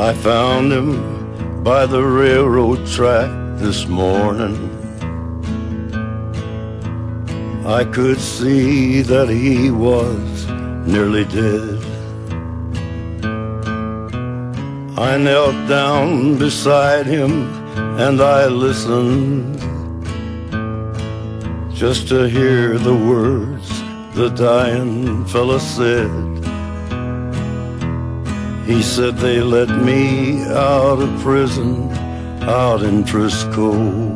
I found him by the railroad track this morning. I could see that he was nearly dead. I knelt down beside him and I listened just to hear the words the dying fella said. He said they let me out of prison out in Frisco.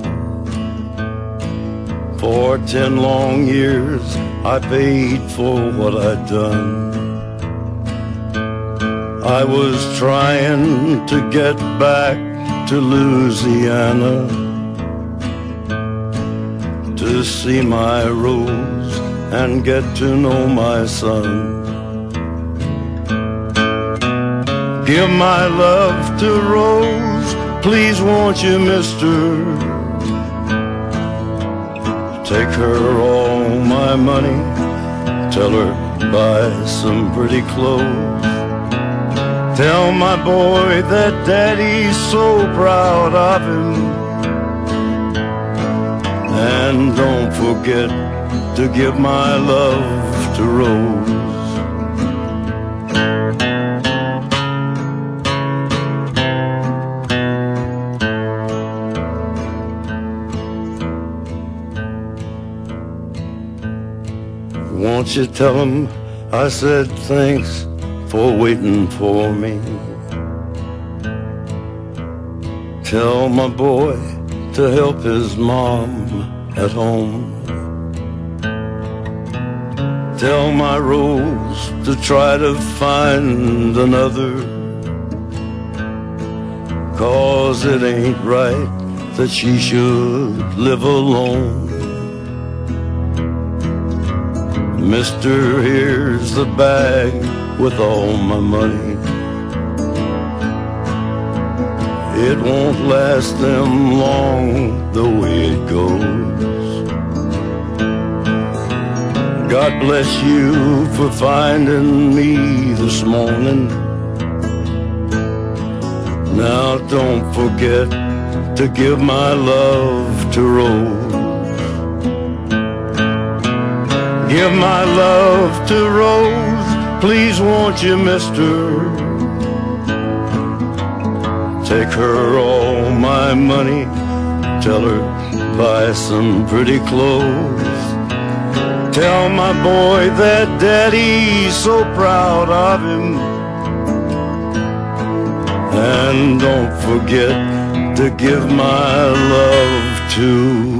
For 10 long years I paid for what I'd done. I was trying to get back to Louisiana to see my Rose and get to know my son. Give my love to Rose, please won't you, mister? Take her all my money, tell her buy some pretty clothes. Tell my boy that daddy's so proud of him. And don't forget to give my love to Rose. Won't you tell him I said thanks for waiting for me? Tell my boy to help his mom at home. Tell my Rose to try to find another, 'cause it ain't right that she should live alone. Mister, here's the bag with all my money. It won't last them long the way it goes. God bless you for finding me this morning. Now don't forget to give my love to Rose. Give my love to Rose, please won't you, mister? Take her all my money, tell her buy some pretty clothes. Tell my boy that daddy's so proud of him. And don't forget to give my love to